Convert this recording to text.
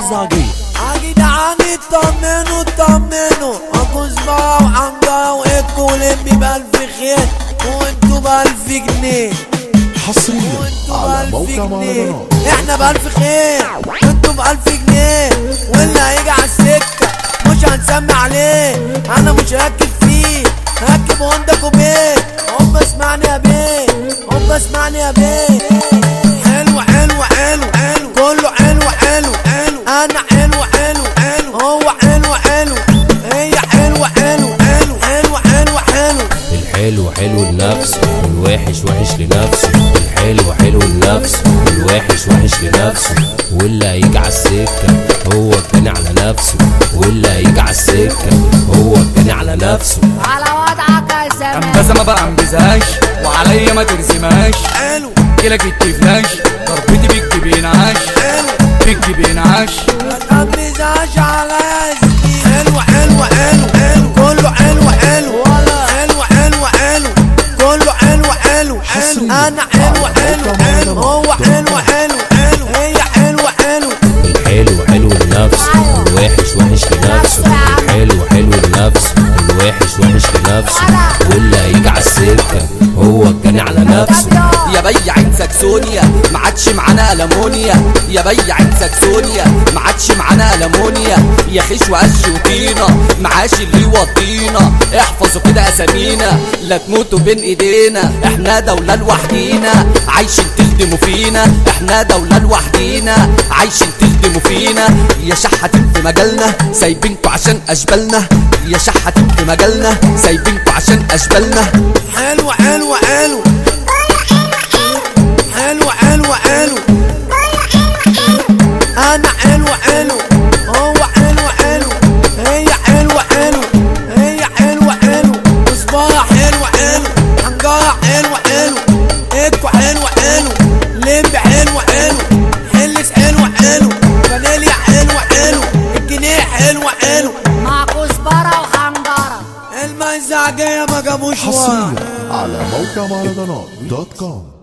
المزاجية. جدعان اطمنوا اطمنوا، اكو صباع وحنجرة واكو ولمي ب1000 خير وانتو ب1000 جنيه حصريا على موقع مهرجانات. احنا ب1000 خير وانتو ب1000 جنيه، واللي هيجي على السكة مش هنسمي عليه، انا مش هركب فيه هركب هوندا كوبيه. هم اسمعني يا بيه، هم اسمعني يا بيه. حلو حلو حلو حلو كله حلو حلو حلو، انا حلو حلو حلو هو حلو حلو، هي حلو حلو حلو حلو حلو حلو. الحلو حلو لنفسه والوحش وحش لنفسه، الحلو حلو لنفسه والوحش وحش لنفسه، واللي هيجي على السكة هو الجاني على نفسه، واللي هيجي على السكة هو الجاني على نفسه. على وضعك يا زمان انبذة ما بعنبذهاش وعليا ما ترسمهاش، حلو كلك التفلاش ضربتي بيك بينعاش، حلو بيك بينعاش. ما تقبزهاش عليا يا زميلي. حلو حلو حلو حلو كله حلو حلو حلو حلو حلو كله حلو حلو حلو، انا حلو حلو حلو هو حلو حلو حلو هي حلو حلو. الحلو حلو لنفسه والوحش وحش لنفسه، الحلو حلو لنفسه والوحش وحش لنفسه، واللي هيجي على السكة هو الجاني على نفسه. يا بيع عين ساكسونيا ما عادش معانا ألمونيا، يا بيع عين ساكسونيا ما عادش معانا ألمونيا، يا خيش وقش وطينة معاش اللي يوطينا، احفظوا كده اسامينا لا تموتوا بين ايدينا، احنا دولة لوحدينا عايشين تخدموا فينا، احنا دولة لوحدينا عايشين تخدموا فينا. يا شحاتين في مجالنا سايبينكوا عشان اشبالنا، يا شحاتين في مجالنا سايبينكوا عشان اشبالنا. حلو حلو حلو حلو حلو حلو انا حلو حلو هو حلو حلو هي حلو حلو هي حلو حلو، وصباح حلو حلو حنجرة حلو حلو اكو حلو حلو لمبي حلو حلو حلس حلو حلو فانيليا حلو حلو الجنيه حلو حلو مع كزبرة وحنجرة. المزاجية ما جابوش ورا. حصريا على موقع مهرجانات .com.